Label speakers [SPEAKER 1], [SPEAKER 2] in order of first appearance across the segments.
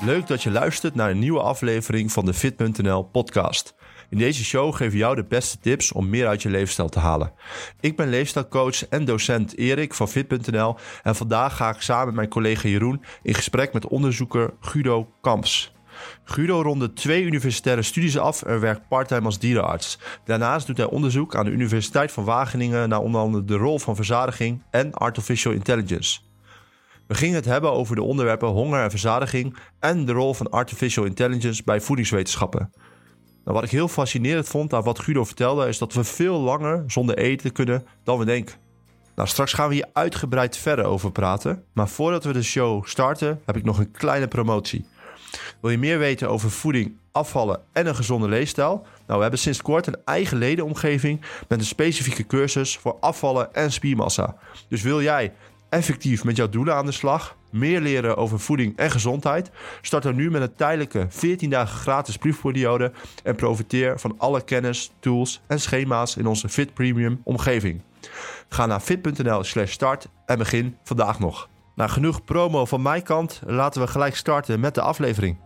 [SPEAKER 1] Leuk dat je luistert naar een nieuwe aflevering van de Fit.nl podcast. In deze show geven we jou de beste tips om meer uit je levensstijl te halen. Ik ben leefstijlcoach en docent Erik van Fit.nl en vandaag ga ik samen met mijn collega Jeroen in gesprek met onderzoeker Guido Kamps. Guido ronde 2 universitaire studies af en werkt parttime als dierenarts. Daarnaast doet hij onderzoek aan de Universiteit van Wageningen naar onder andere de rol van verzadiging en artificial intelligence. We gingen het hebben over de onderwerpen honger en verzadiging en de rol van artificial intelligence bij voedingswetenschappen. Nou, wat ik heel fascinerend vond aan wat Guido vertelde is dat we veel langer zonder eten kunnen dan we denken. Nou, straks gaan we hier uitgebreid verder over praten, maar voordat we de show starten heb ik nog een kleine promotie. Wil je meer weten over voeding, afvallen en een gezonde leefstijl? Nou, we hebben sinds kort een eigen ledenomgeving met een specifieke cursus voor afvallen en spiermassa. Dus wil jij effectief met jouw doelen aan de slag, meer leren over voeding en gezondheid? Start dan nu met een tijdelijke 14 dagen gratis proefperiode en profiteer van alle kennis, tools en schema's in onze Fit Premium omgeving. Ga naar fit.nl/start en begin vandaag nog. Nou, genoeg promo van mijn kant. Laten we gelijk starten met de aflevering.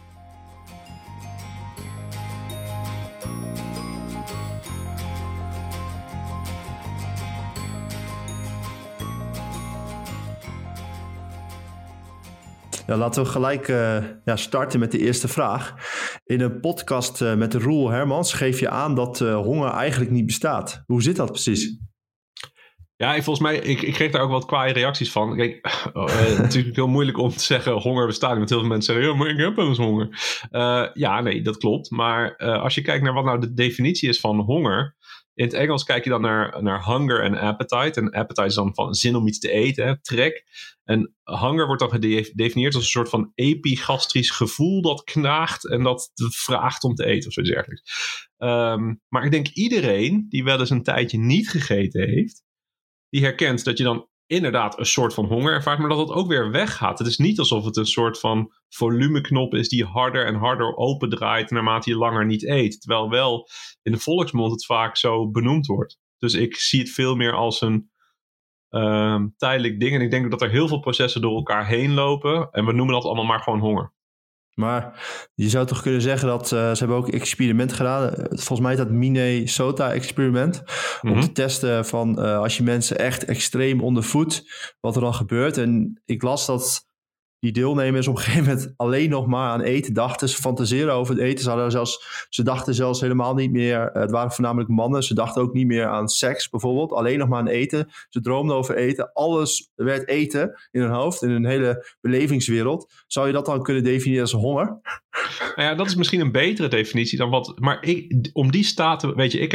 [SPEAKER 1] Ja, laten we gelijk starten met de eerste vraag. In een podcast met Roel Hermans geef je aan dat honger eigenlijk niet bestaat. Hoe zit dat precies?
[SPEAKER 2] Ja, volgens mij, ik kreeg daar ook wat kwaaie reacties van. Kijk, natuurlijk heel moeilijk om te zeggen honger bestaat. Want heel veel mensen zeggen, ja, maar ik heb wel eens honger. Ja, nee, dat klopt. Maar als je kijkt naar wat nou de definitie is van honger. In het Engels kijk je dan naar hunger en appetite. En appetite is dan van zin om iets te eten, hè, trek. En hunger wordt dan gedefinieerd als een soort van epigastrisch gevoel dat knaagt en dat vraagt om te eten of zoiets dergelijks. Maar ik denk iedereen die wel eens een tijdje niet gegeten heeft, die herkent dat je dan inderdaad een soort van honger ervaart, maar dat het ook weer weggaat. Het is niet alsof het een soort van volumeknop is die harder en harder opendraait naarmate je langer niet eet. Terwijl wel in de volksmond het vaak zo benoemd wordt. Dus ik zie het veel meer als een tijdelijk ding. En ik denk dat er heel veel processen door elkaar heen lopen. En we noemen dat allemaal maar gewoon honger.
[SPEAKER 1] Maar je zou toch kunnen zeggen dat ze hebben ook experiment gedaan. Volgens mij is dat Minnesota-experiment. Om te testen van als je mensen echt extreem ondervoedt, wat er dan gebeurt. En ik las dat die deelnemers op een gegeven moment alleen nog maar aan eten dachten. Ze fantaseren over het eten. Ze dachten zelfs helemaal niet meer. Het waren voornamelijk mannen. Ze dachten ook niet meer aan seks bijvoorbeeld. Alleen nog maar aan eten. Ze droomden over eten. Alles werd eten in hun hoofd. In hun hele belevingswereld. Zou je dat dan kunnen definiëren als honger?
[SPEAKER 2] Nou ja, dat is misschien een betere definitie dan wat. Maar om die staat, weet je, ik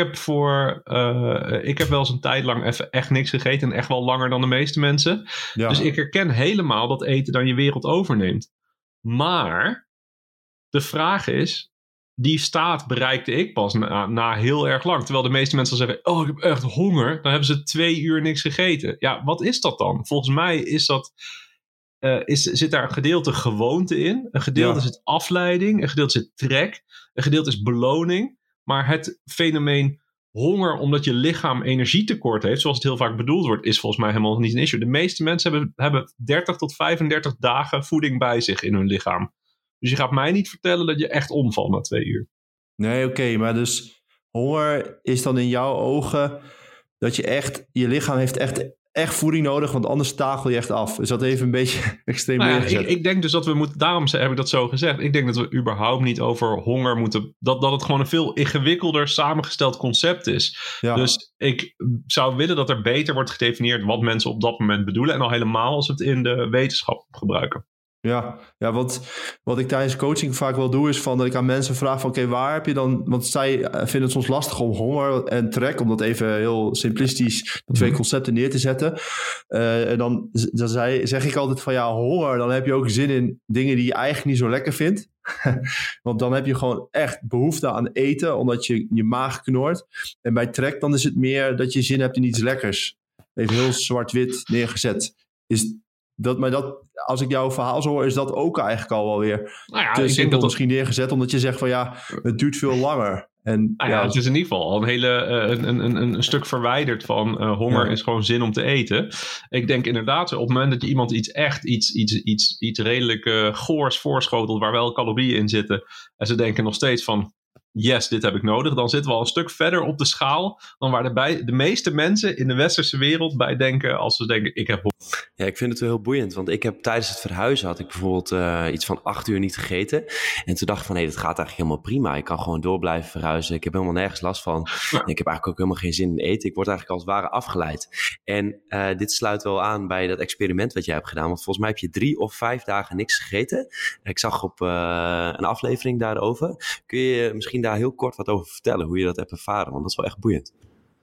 [SPEAKER 2] heb wel eens een tijd lang even echt niks gegeten. En echt wel langer dan de meeste mensen. Ja. Dus ik herken helemaal dat eten dan je wereld overneemt. Maar de vraag is, die staat bereikte ik pas na heel erg lang. Terwijl de meeste mensen zeggen, oh, ik heb echt honger. Dan hebben ze 2 uur niks gegeten. Ja, wat is dat dan? Volgens mij is dat zit daar een gedeelte gewoonte in. Een gedeelte zit afleiding. Een gedeelte zit trek. Een gedeelte is beloning. Maar het fenomeen honger omdat je lichaam energietekort heeft, zoals het heel vaak bedoeld wordt, is volgens mij helemaal niet een issue. De meeste mensen hebben 30 tot 35 dagen voeding bij zich in hun lichaam. Dus je gaat mij niet vertellen dat je echt omvalt na 2 uur.
[SPEAKER 1] Nee, oké, maar dus honger is dan in jouw ogen dat je lichaam heeft echt voeding nodig, want anders takel je echt af. Is dat even een beetje extreem neergezet?
[SPEAKER 2] Ik denk dus dat we moeten, daarom heb ik dat zo gezegd. Ik denk dat we überhaupt niet over honger moeten, dat het gewoon een veel ingewikkelder samengesteld concept is. Ja. Dus ik zou willen dat er beter wordt gedefinieerd wat mensen op dat moment bedoelen. En al helemaal als we het in de wetenschap gebruiken.
[SPEAKER 1] Ja, wat ik tijdens coaching vaak wel doe, is van dat ik aan mensen vraag van oké, waar heb je dan, want zij vinden het soms lastig om honger en trek, om dat even heel simplistisch, de 2 concepten neer te zetten. En dan zeg ik altijd van ja, honger, dan heb je ook zin in dingen die je eigenlijk niet zo lekker vindt. Want dan heb je gewoon echt behoefte aan eten, omdat je maag knort. En bij trek dan is het meer dat je zin hebt in iets lekkers. Even heel zwart-wit neergezet. Maar als ik jouw verhaal zo hoor, is dat ook eigenlijk al wel weer
[SPEAKER 2] nou ja,
[SPEAKER 1] te
[SPEAKER 2] ik
[SPEAKER 1] simpel
[SPEAKER 2] denk dat
[SPEAKER 1] misschien neergezet. Omdat je zegt van ja, het duurt veel langer. En,
[SPEAKER 2] Het is in ieder geval al een hele een stuk verwijderd van honger is gewoon zin om te eten. Ik denk inderdaad, op het moment dat je iemand iets redelijk goors voorschotelt, waar wel calorieën in zitten, en ze denken nog steeds van, yes, dit heb ik nodig, dan zitten we al een stuk verder op de schaal dan waar de meeste mensen in de westerse wereld bij denken als ze denken, ik heb honger.
[SPEAKER 3] Ja, ik vind het wel heel boeiend, want ik heb tijdens het verhuizen had ik bijvoorbeeld iets van 8 uur niet gegeten. En toen dacht ik van, dat gaat eigenlijk helemaal prima. Ik kan gewoon door blijven verhuizen. Ik heb helemaal nergens last van. En ik heb eigenlijk ook helemaal geen zin in eten. Ik word eigenlijk als het ware afgeleid. En dit sluit wel aan bij dat experiment wat jij hebt gedaan. Want volgens mij heb je 3 of 5 dagen niks gegeten. Ik zag op een aflevering daarover. Kun je misschien daar heel kort wat over vertellen, hoe je dat hebt ervaren? Want dat is wel echt boeiend.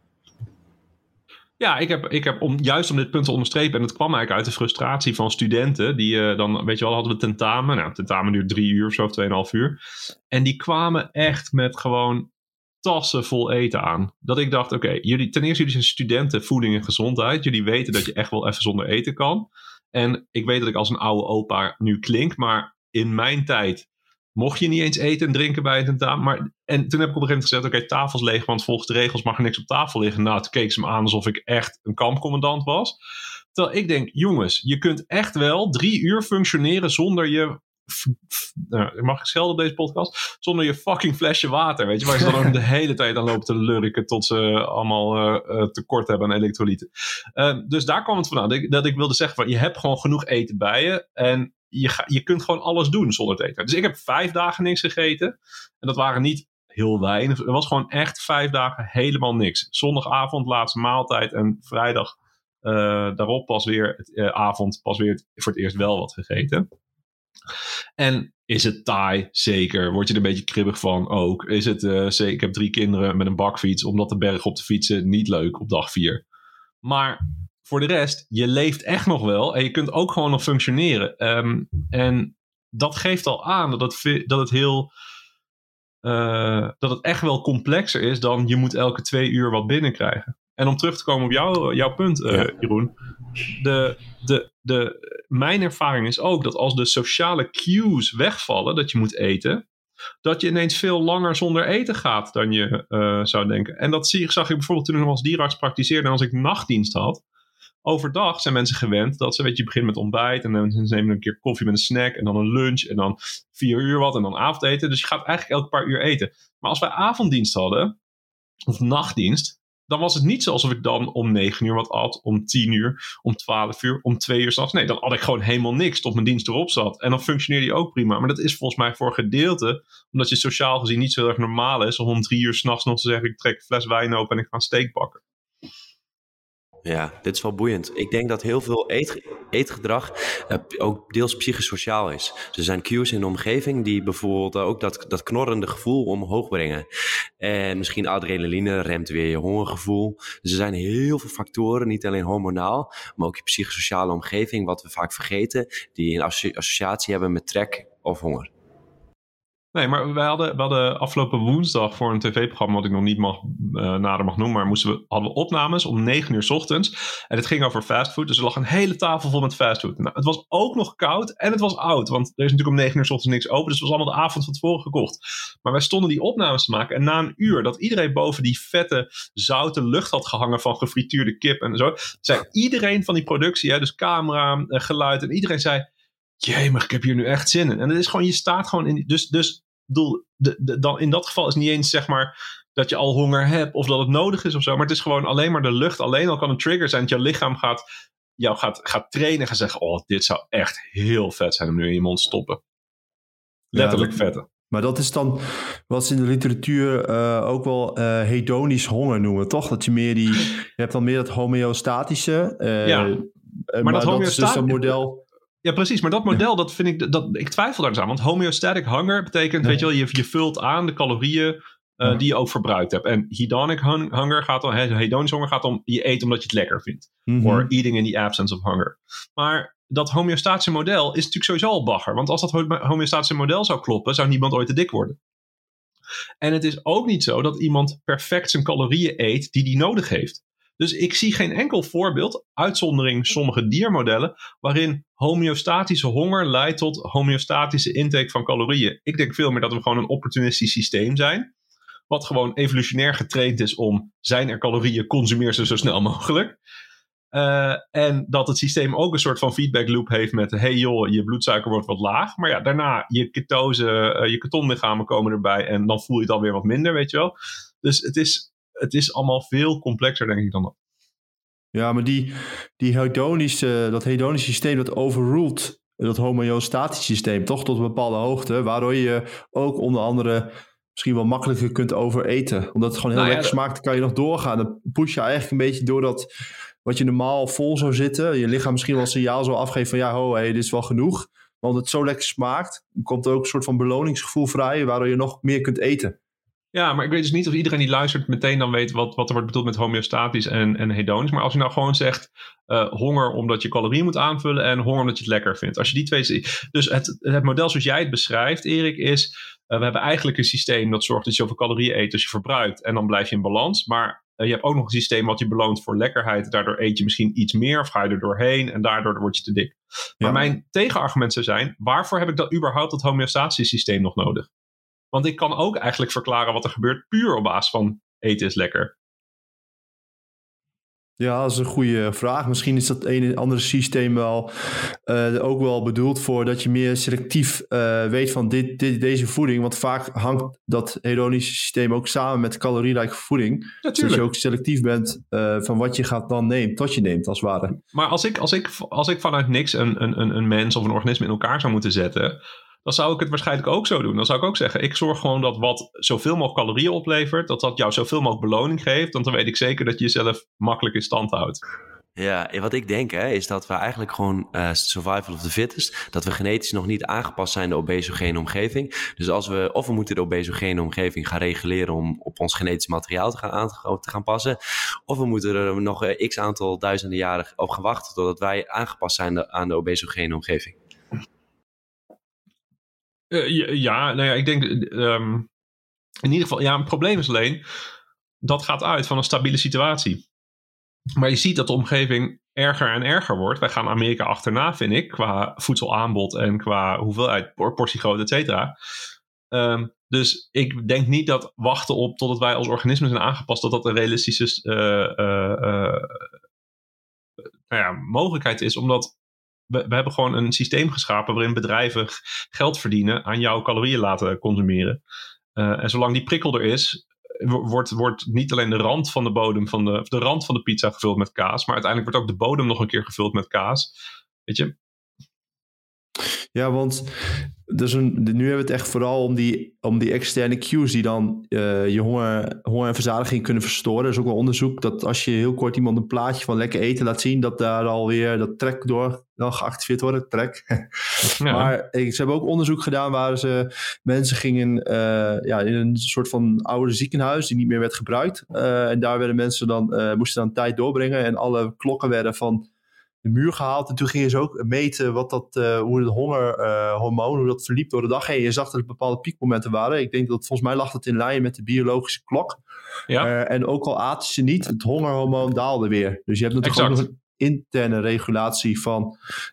[SPEAKER 2] Ja, ik heb juist om dit punt te onderstrepen, en het kwam eigenlijk uit de frustratie van studenten, die dan, weet je wel, hadden we tentamen. Nou, tentamen duurt 3 uur of zo, of 2,5 uur. En die kwamen echt met gewoon tassen vol eten aan. Dat ik dacht, oké, ten eerste, jullie zijn studenten voeding en gezondheid. Jullie weten dat je echt wel even zonder eten kan. En ik weet dat ik als een oude opa nu klink, maar in mijn tijd mocht je niet eens eten en drinken bij een tentamen. En toen heb ik op een gegeven moment gezegd, oké, tafels leeg, want volgens de regels mag er niks op tafel liggen. Nou, toen keek ze me aan alsof ik echt een kampcommandant was. Terwijl ik denk, jongens, je kunt echt wel 3 uur functioneren zonder je, mag ik schelden op deze podcast? Zonder je fucking flesje water, weet je, waar ze dan ook de hele tijd aan lopen te lurken tot ze allemaal tekort hebben aan elektrolyten. Dus daar kwam het vandaan, dat ik wilde zeggen van, je hebt gewoon genoeg eten bij je en je kunt gewoon alles doen zonder te eten. Dus ik heb 5 dagen niks gegeten. En dat waren niet heel weinig. Er was gewoon echt 5 dagen helemaal niks. Zondagavond, laatste maaltijd. En vrijdag daarop pas weer, avond, pas weer voor het eerst wel wat gegeten. En is het taai? Zeker. Word je er een beetje kribbig van? Ook. Is het, ik heb 3 kinderen met een bakfiets. Omdat de berg op te fietsen, niet leuk op dag 4. Maar voor de rest, je leeft echt nog wel. En je kunt ook gewoon nog functioneren. En dat geeft al aan dat het echt wel complexer is dan je moet elke 2 uur wat binnenkrijgen. En om terug te komen op jouw punt, Jeroen. Mijn ervaring is ook dat als de sociale cues wegvallen, dat je moet eten, dat je ineens veel langer zonder eten gaat dan je zou denken. En dat zag ik bijvoorbeeld toen ik nog als dierenarts praktiseerde en als ik nachtdienst had. Overdag zijn mensen gewend dat je begint met ontbijt en dan nemen een keer koffie met een snack en dan een lunch en dan 4 uur wat en dan avondeten. Dus je gaat eigenlijk elke paar uur eten. Maar als wij avonddienst hadden, of nachtdienst, dan was het niet zo alsof ik dan om 9 uur wat at, om 10 uur, om 12 uur, om 2 uur 's nachts. Nee, dan had ik gewoon helemaal niks tot mijn dienst erop zat. En dan functioneerde die ook prima. Maar dat is volgens mij voor gedeelte, omdat je sociaal gezien niet zo heel erg normaal is om 3 uur 's nachts nog te zeggen, ik trek een fles wijn open en ik ga een steak bakken.
[SPEAKER 3] Ja, dit is wel boeiend. Ik denk dat heel veel eetgedrag ook deels psychosociaal is. Dus er zijn cues in de omgeving die bijvoorbeeld ook dat knorrende gevoel omhoog brengen. En misschien adrenaline remt weer je hongergevoel. Dus er zijn heel veel factoren, niet alleen hormonaal, maar ook je psychosociale omgeving, wat we vaak vergeten, die een associatie hebben met trek of honger.
[SPEAKER 2] Nee, maar we hadden afgelopen woensdag voor een tv-programma, wat ik nog niet nader mag noemen, maar hadden we opnames om 9 uur 's ochtends. En het ging over fastfood, dus er lag een hele tafel vol met fastfood. Nou, het was ook nog koud en het was oud, want er is natuurlijk om 9 uur 's ochtends niks open, dus het was allemaal de avond van tevoren gekocht. Maar wij stonden die opnames te maken en na een uur dat iedereen boven die vette, zoute lucht had gehangen van gefrituurde kip en zo, zei iedereen van die productie, dus camera, geluid, en iedereen zei, jemig, ik heb hier nu echt zin in. En het is gewoon, je staat gewoon in. Dus dan in dat geval is niet eens zeg maar dat je al honger hebt of dat het nodig is of zo. Maar het is gewoon alleen maar de lucht. Alleen al kan een trigger zijn dat je lichaam gaat trainen en gaat zeggen, oh, dit zou echt heel vet zijn om nu in je mond te stoppen. Letterlijk vetten.
[SPEAKER 1] Maar dat is dan wat ze in de literatuur ook wel hedonisch honger noemen, toch? Dat je hebt dan meer dat homeostatische. Maar dat homeostatische is dus dat model.
[SPEAKER 2] Ja, precies. Maar dat model, dat vind ik twijfel daar eens aan. Want homeostatic hunger betekent, weet je wel, je vult aan de calorieën die je ook verbruikt hebt. En hedonic hunger hedonisch honger gaat om, je eet omdat je het lekker vindt. Or eating in the absence of hunger. Maar dat homeostatische model is natuurlijk sowieso al bagger. Want als dat homeostatische model zou kloppen, zou niemand ooit te dik worden. En het is ook niet zo dat iemand perfect zijn calorieën eet die nodig heeft. Dus ik zie geen enkel voorbeeld, uitzondering sommige diermodellen, waarin homeostatische honger leidt tot homeostatische intake van calorieën. Ik denk veel meer dat we gewoon een opportunistisch systeem zijn, wat gewoon evolutionair getraind is om zijn er calorieën, consumeer ze zo snel mogelijk. En dat het systeem ook een soort van feedback loop heeft met hey joh, je bloedsuiker wordt wat laag. Maar ja, daarna je ketose, je ketonlichamen komen erbij en dan voel je het alweer wat minder, weet je wel. Dus het is allemaal veel complexer, denk ik, dan dat.
[SPEAKER 1] Ja, maar dat hedonische systeem, dat overruled dat homeostatische systeem, toch tot een bepaalde hoogte, waardoor je ook onder andere misschien wel makkelijker kunt overeten. Omdat het gewoon heel lekker smaakt, dan kan je nog doorgaan. Dan push je eigenlijk een beetje door dat wat je normaal vol zou zitten. Je lichaam misschien wel een signaal zou afgeven van dit is wel genoeg. Maar omdat het zo lekker smaakt, komt er ook een soort van beloningsgevoel vrij, waardoor je nog meer kunt eten.
[SPEAKER 2] Ja, maar ik weet dus niet of iedereen die luistert meteen dan weet wat er wordt bedoeld met homeostatisch en hedonisch. Maar als je nou gewoon zegt honger omdat je calorieën moet aanvullen en honger omdat je het lekker vindt. Als je die twee ziet. Dus het model zoals jij het beschrijft, Erik, is we hebben eigenlijk een systeem dat zorgt dat je zoveel calorieën eet als je verbruikt. En dan blijf je in balans. Maar je hebt ook nog een systeem wat je beloont voor lekkerheid. Daardoor eet je misschien iets meer of ga je er doorheen en daardoor word je te dik. Maar mijn tegenargument zou zijn, waarvoor heb ik dat überhaupt dat homeostatische systeem nog nodig? Want ik kan ook eigenlijk verklaren wat er gebeurt puur op basis van eten is lekker. Ja,
[SPEAKER 1] dat is een goede vraag. Misschien is dat een andere systeem wel ook wel bedoeld voor dat je meer selectief weet van deze voeding. Want vaak hangt dat hedonische systeem ook samen met calorierijke voeding. Ja, zodat je ook selectief bent van wat je gaat dan neemt, tot je neemt als het ware.
[SPEAKER 2] Maar als ik vanuit niks een mens of een organisme in elkaar zou moeten zetten, dan zou ik het waarschijnlijk ook zo doen. Dan zou ik ook zeggen, ik zorg gewoon dat wat zoveel mogelijk calorieën oplevert, dat jou zoveel mogelijk beloning geeft, want dan weet ik zeker dat je jezelf makkelijk in stand houdt.
[SPEAKER 3] Ja, wat ik denk is dat we eigenlijk gewoon survival of the fittest, dat we genetisch nog niet aangepast zijn de obesogene omgeving. Dus we moeten de obesogene omgeving gaan reguleren om op ons genetisch materiaal te gaan passen. Of we moeten er nog x aantal duizenden jaren op gaan wachten totdat wij aangepast zijn aan de obesogene omgeving.
[SPEAKER 2] Ik denk in ieder geval, het probleem is alleen, dat gaat uit van een stabiele situatie. Maar je ziet dat de omgeving erger en erger wordt. Wij gaan Amerika achterna, vind ik, qua voedselaanbod en qua hoeveelheid, portiegrootte, et cetera. Dus ik denk niet dat wachten op totdat wij als organisme zijn aangepast, dat een realistische mogelijkheid is, omdat we hebben gewoon een systeem geschapen waarin bedrijven geld verdienen aan jouw calorieën laten consumeren. En zolang die prikkel er is, wordt niet alleen de rand van de bodem de rand van de pizza gevuld met kaas, maar uiteindelijk wordt ook de bodem nog een keer gevuld met kaas. Weet je?
[SPEAKER 1] Ja, want nu hebben we het echt vooral om die externe cues die dan je honger en verzadiging kunnen verstoren. Er is ook wel onderzoek dat als je heel kort iemand een plaatje van lekker eten laat zien, dat daar alweer dat trek door dan geactiveerd wordt, trek. Ja. Maar ze hebben ook onderzoek gedaan waar mensen gingen in een soort van oude ziekenhuis die niet meer werd gebruikt. En daar werden mensen moesten dan tijd doorbrengen en alle klokken werden van de muur gehaald. En toen gingen ze ook meten hoe het hongerhormoon, hoe dat verliep door de dag heen. Je zag dat er bepaalde piekmomenten waren. Ik denk dat volgens mij lag het in lijn met de biologische klok. Ja. En ook al aten ze niet, het hongerhormoon daalde weer. Dus je hebt natuurlijk ook nog een interne regulatie van,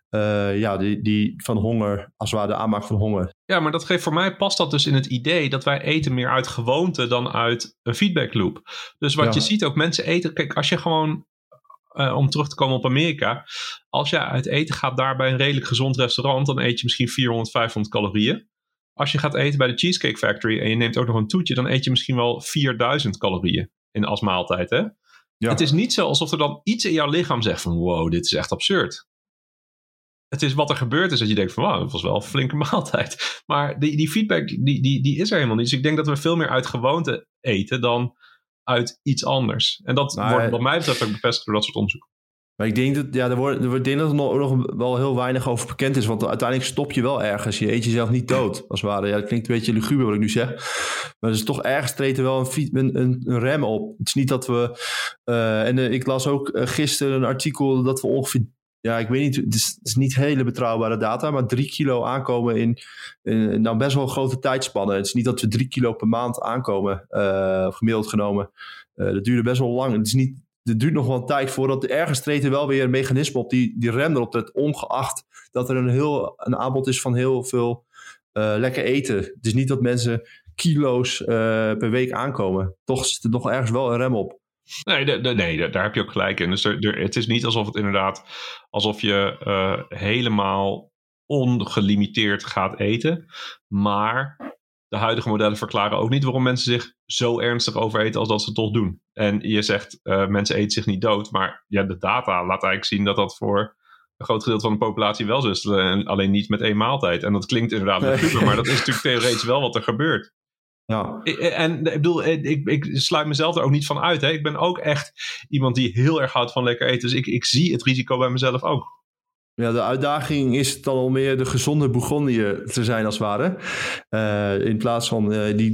[SPEAKER 1] van honger, als het ware de aanmaak van honger.
[SPEAKER 2] Ja, maar voor mij past dat dus in het idee dat wij eten meer uit gewoonte dan uit een feedback loop. Dus wat je ziet ook, mensen eten, kijk, als je gewoon om terug te komen op Amerika. Als je uit eten gaat daar bij een redelijk gezond restaurant, dan eet je misschien 400, 500 calorieën. Als je gaat eten bij de Cheesecake Factory en je neemt ook nog een toetje, dan eet je misschien wel 4000 calorieën als maaltijd. Hè? Ja. Het is niet zo alsof er dan iets in jouw lichaam zegt van wow, dit is echt absurd. Het is wat er gebeurt is dat je denkt van wow, dat was wel een flinke maaltijd. Maar die feedback die is er helemaal niet. Dus ik denk dat we veel meer uit gewoonte eten dan uit iets anders. En dat wordt wat mij betreft ook bevestigd door dat soort onderzoek.
[SPEAKER 1] Maar ik denk dat er nog wel heel weinig over bekend is. Want uiteindelijk stop je wel ergens. Je eet jezelf niet dood, als het ware. Ja, dat klinkt een beetje luguber wat ik nu zeg. Maar er is toch ergens treedt er wel een rem op. Het is niet dat we... ik las ook gisteren een artikel dat we ongeveer... Ja, ik weet niet, het is niet hele betrouwbare data, maar 3 kilo aankomen in nou best wel een grote tijdspannen. Het is niet dat we 3 kilo per maand aankomen, gemiddeld genomen. Dat duurde best wel lang. Het duurt nog wel een tijd voordat ergens treedt er wel weer een mechanisme op die rem erop zet, ongeacht dat er een aanbod is van heel veel lekker eten. Het is niet dat mensen kilo's per week aankomen. Toch zit er nog ergens wel een rem op.
[SPEAKER 2] Nee, daar heb je ook gelijk in. Dus het is niet alsof je helemaal ongelimiteerd gaat eten. Maar de huidige modellen verklaren ook niet waarom mensen zich zo ernstig overeten als dat ze toch doen. En je zegt, mensen eten zich niet dood. Maar ja, de data laat eigenlijk zien dat voor een groot gedeelte van de populatie wel zo is. Alleen niet met 1 maaltijd. En dat klinkt inderdaad super, maar dat is natuurlijk theoretisch wel wat er gebeurt.
[SPEAKER 1] Ja.
[SPEAKER 2] En ik bedoel, ik sluit mezelf er ook niet van uit. Hè. Ik ben ook echt iemand die heel erg houdt van lekker eten. Dus ik zie het risico bij mezelf ook.
[SPEAKER 1] Ja, de uitdaging is dan al meer de gezonde Bourgondiër te zijn als het ware. In plaats van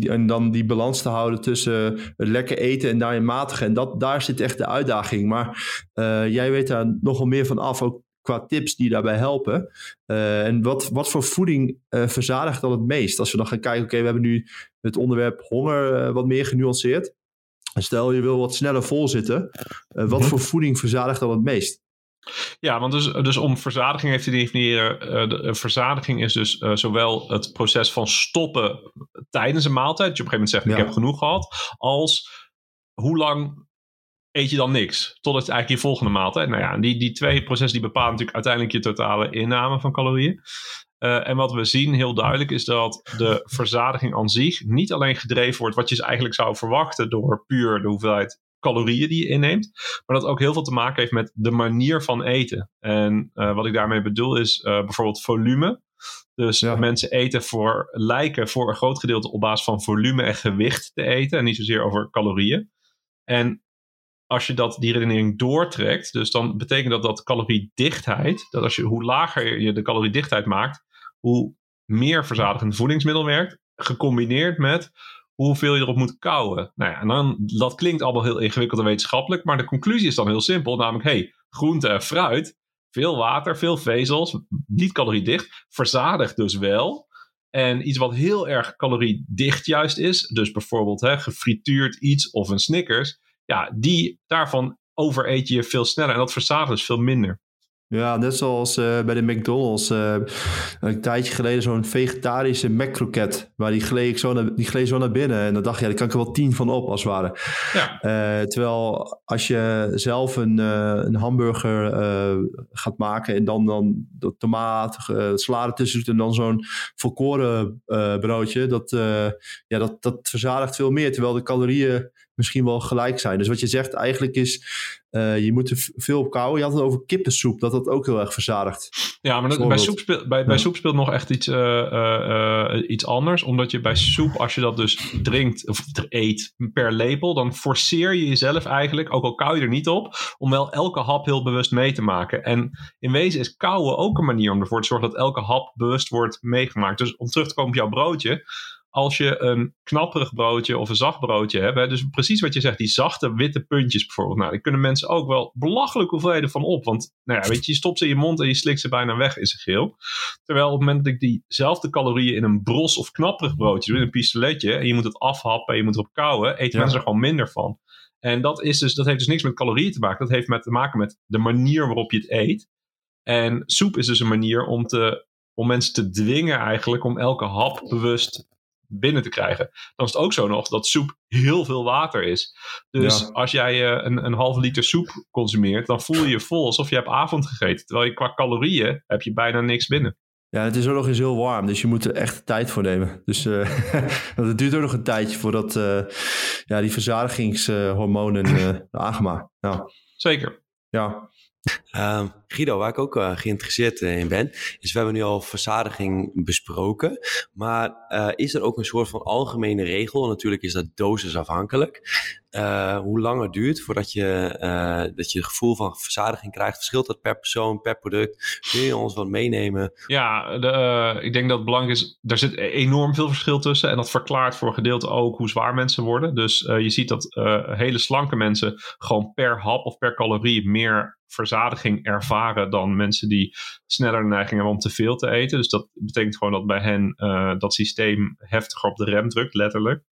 [SPEAKER 1] die balans te houden tussen het lekker eten en daarin matigen. En daar zit echt de uitdaging. Maar jij weet daar nogal meer van af, ook qua tips die daarbij helpen. En wat voor voeding verzadigt dan het meest? Als we dan gaan kijken, we hebben nu het onderwerp honger wat meer genuanceerd. Stel, je wil wat sneller vol zitten. Wat voor voeding verzadigt dan het meest?
[SPEAKER 2] Ja, want dus om verzadiging even te definiëren. De verzadiging is dus zowel het proces van stoppen tijdens een maaltijd. Dat je op een gegeven moment zegt, ik heb genoeg gehad. Als hoe lang eet je dan niks. Totdat eigenlijk je volgende maaltijd. Nou ja, die twee processen die bepalen natuurlijk uiteindelijk je totale inname van calorieën. En wat we zien heel duidelijk is dat de verzadiging aan zich niet alleen gedreven wordt wat je eigenlijk zou verwachten door puur de hoeveelheid calorieën die je inneemt, maar dat ook heel veel te maken heeft met de manier van eten. En wat ik daarmee bedoel is bijvoorbeeld volume. Dus mensen lijken voor een groot gedeelte op basis van volume en gewicht te eten en niet zozeer over calorieën. En als je die redenering doortrekt, dus dan betekent dat caloriedichtheid, dat hoe lager je de caloriedichtheid maakt, hoe meer verzadigend voedingsmiddel werkt, gecombineerd met hoeveel je erop moet kauwen. Nou ja, en dat klinkt allemaal heel ingewikkeld en wetenschappelijk, maar de conclusie is dan heel simpel, namelijk, groente en fruit, veel water, veel vezels, niet caloriedicht, verzadigt dus wel. En iets wat heel erg caloriedicht juist is, dus bijvoorbeeld gefrituurd iets of een Snickers, ja, daarvan overeet je veel sneller en dat verzadigt dus veel minder.
[SPEAKER 1] Ja, net zoals bij de McDonald's een tijdje geleden zo'n vegetarische McCroket, maar die gleed zo naar binnen en dan dacht je, daar kan ik er wel 10 van op als het ware. Ja. Terwijl als je zelf een hamburger gaat maken en dan de tomaat, salade tussen en dan zo'n volkoren broodje, dat verzadigt veel meer, terwijl de calorieën misschien wel gelijk zijn. Dus wat je zegt eigenlijk is, je moet er veel op kauwen. Je had het over kippensoep, dat ook heel erg verzadigt.
[SPEAKER 2] Ja, maar bij soep speelt nog echt iets anders. Omdat je bij soep, als je dat dus drinkt of eet per lepel, dan forceer je jezelf eigenlijk, ook al kauw je er niet op, om wel elke hap heel bewust mee te maken. En in wezen is kauwen ook een manier om ervoor te zorgen dat elke hap bewust wordt meegemaakt. Dus om terug te komen op jouw broodje, als je een knapperig broodje of een zacht broodje hebt, dus precies wat je zegt, die zachte witte puntjes bijvoorbeeld, nou, daar kunnen mensen ook wel belachelijke hoeveelheden van op, want je stopt ze in je mond en je slikt ze bijna weg in zijn geel. Terwijl op het moment dat ik diezelfde calorieën in een bros of knapperig broodje doe, in een pistoletje, en je moet het afhappen en je moet erop kauwen, eten mensen er gewoon minder van. En dat heeft dus niks met calorieën te maken, dat heeft te maken met de manier waarop je het eet. En soep is dus een manier om mensen te dwingen eigenlijk om elke hap bewust binnen te krijgen. Dan is het ook zo nog dat soep heel veel water is. Dus als jij een halve liter soep consumeert, dan voel je je vol alsof je hebt avond gegeten. Terwijl je qua calorieën heb je bijna niks binnen.
[SPEAKER 1] Ja, het is ook nog eens heel warm, dus je moet er echt tijd voor nemen. Dus het duurt ook nog een tijdje voordat die verzadigingshormonen aangemaakt. Ja.
[SPEAKER 2] Zeker.
[SPEAKER 1] Ja.
[SPEAKER 3] Guido, waar ik ook geïnteresseerd in ben, is we hebben nu al verzadiging besproken, maar is er ook een soort van algemene regel? Natuurlijk is dat dosisafhankelijk. Hoe lang het duurt voordat je het gevoel van verzadiging krijgt, verschilt dat per persoon, per product? Kun je ons wat meenemen?
[SPEAKER 2] Ja, ik denk dat het belangrijk is, er zit enorm veel verschil tussen en dat verklaart voor een gedeelte ook hoe zwaar mensen worden. Dus je ziet dat hele slanke mensen gewoon per hap of per calorie meer verzadiging ervaren dan mensen die sneller de neiging hebben om te veel te eten. Dus dat betekent gewoon dat bij hen dat systeem heftiger op de rem drukt, letterlijk.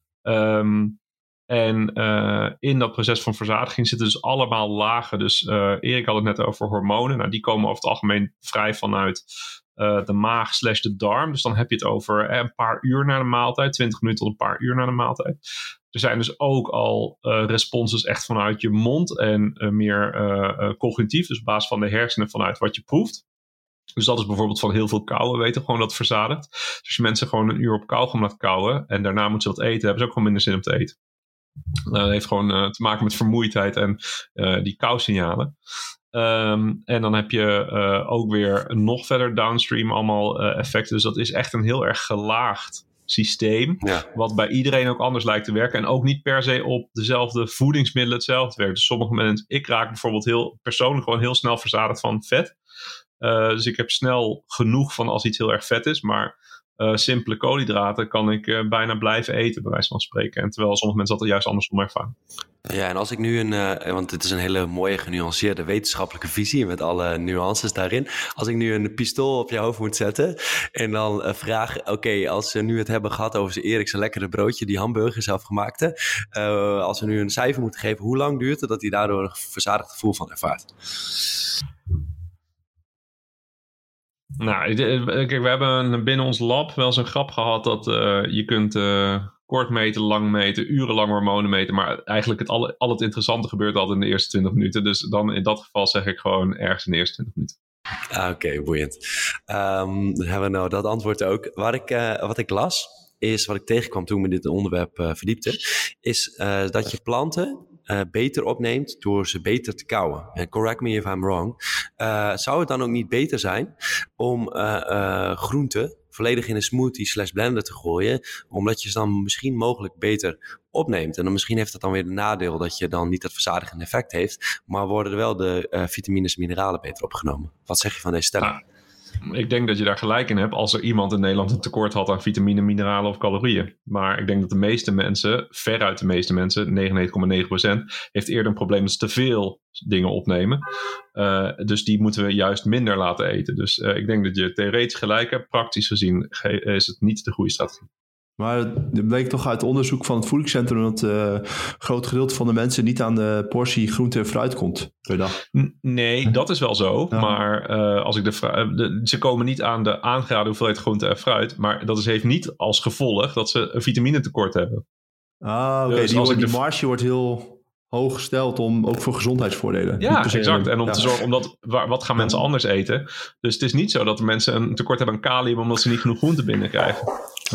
[SPEAKER 2] En in dat proces van verzadiging zitten dus allemaal lagen. Dus Erik had het net over hormonen. Nou, die komen over het algemeen vrij vanuit de maag / de darm. Dus dan heb je het over een paar uur na de maaltijd, 20 minuten tot een paar uur na de maaltijd. Er zijn dus ook al responses echt vanuit je mond en meer cognitief, dus op basis van de hersenen vanuit wat je proeft. Dus dat is bijvoorbeeld van heel veel kauwen weten gewoon dat het verzadigt. Dus als je mensen gewoon een uur op kauwgom laat kauwen en daarna moeten ze wat eten, hebben ze ook gewoon minder zin om te eten. Dat heeft gewoon te maken met vermoeidheid en die kauwsignalen. En dan heb je ook weer nog verder downstream allemaal effecten. Dus dat is echt een heel erg gelaagd systeem. Ja. Wat bij iedereen ook anders lijkt te werken. En ook niet per se op dezelfde voedingsmiddelen hetzelfde werkt. Dus sommige mensen, ik raak bijvoorbeeld heel persoonlijk gewoon heel snel verzadigd van vet. Dus ik heb snel genoeg van als iets heel erg vet is. Maar simpele koolhydraten kan ik bijna blijven eten, bij wijze van spreken. En terwijl sommige mensen dat er juist andersom ervaren.
[SPEAKER 3] Ja, en als ik nu want het is een hele mooie genuanceerde wetenschappelijke visie met alle nuances daarin. Als ik nu een pistool op je hoofd moet zetten en dan vraag, oké, als we nu het hebben gehad over Erik zijn lekkere broodje, die hamburger zelfgemaakte. Als we nu een cijfer moeten geven, hoe lang duurt het dat hij daardoor een verzadigd gevoel van ervaart?
[SPEAKER 2] Nou, kijk, we hebben binnen ons lab wel eens een grap gehad dat je kunt kort meten, lang meten, urenlang hormonen meten, maar eigenlijk al het interessante gebeurt altijd in de eerste 20 minuten. Dus dan in dat geval zeg ik gewoon ergens in de eerste 20 minuten.
[SPEAKER 3] Oké, boeiend. Dan hebben we nou dat antwoord ook. Wat ik las, is wat ik tegenkwam toen ik me dit onderwerp verdiepte, is dat je planten beter opneemt door ze beter te kauwen. En correct me if I'm wrong. Zou het dan ook niet beter zijn om groenten volledig in een smoothie / blender te gooien, omdat je ze dan misschien mogelijk beter opneemt. En dan misschien heeft dat dan weer de nadeel dat je dan niet dat verzadigende effect heeft, maar worden er wel de vitamines en mineralen beter opgenomen. Wat zeg je van deze stelling?
[SPEAKER 2] Ik denk dat je daar gelijk in hebt als er iemand in Nederland een tekort had aan vitamine, mineralen of calorieën. Maar ik denk dat de meeste mensen, veruit de meeste mensen, 99,9%, heeft eerder een probleem dat ze te veel dingen opnemen. Dus die moeten we juist minder laten eten. Dus ik denk dat je theoretisch gelijk hebt. Praktisch gezien is het niet de goede strategie.
[SPEAKER 1] Maar het bleek toch uit onderzoek van het voedingscentrum dat een groot gedeelte van de mensen niet aan de portie groente en fruit komt per dag.
[SPEAKER 2] Nee, dat is wel zo. Ja. Maar als ik ze komen niet aan de aangeraden hoeveelheid groente en fruit. Maar dat heeft niet als gevolg dat ze een vitaminetekort hebben.
[SPEAKER 1] Ah, oké. Dus die marge wordt heel hoog gesteld ook voor gezondheidsvoordelen.
[SPEAKER 2] Ja, exact. En om te zorgen, wat gaan mensen anders eten? Dus het is niet zo dat de mensen een tekort hebben aan kalium omdat ze niet genoeg groente binnenkrijgen.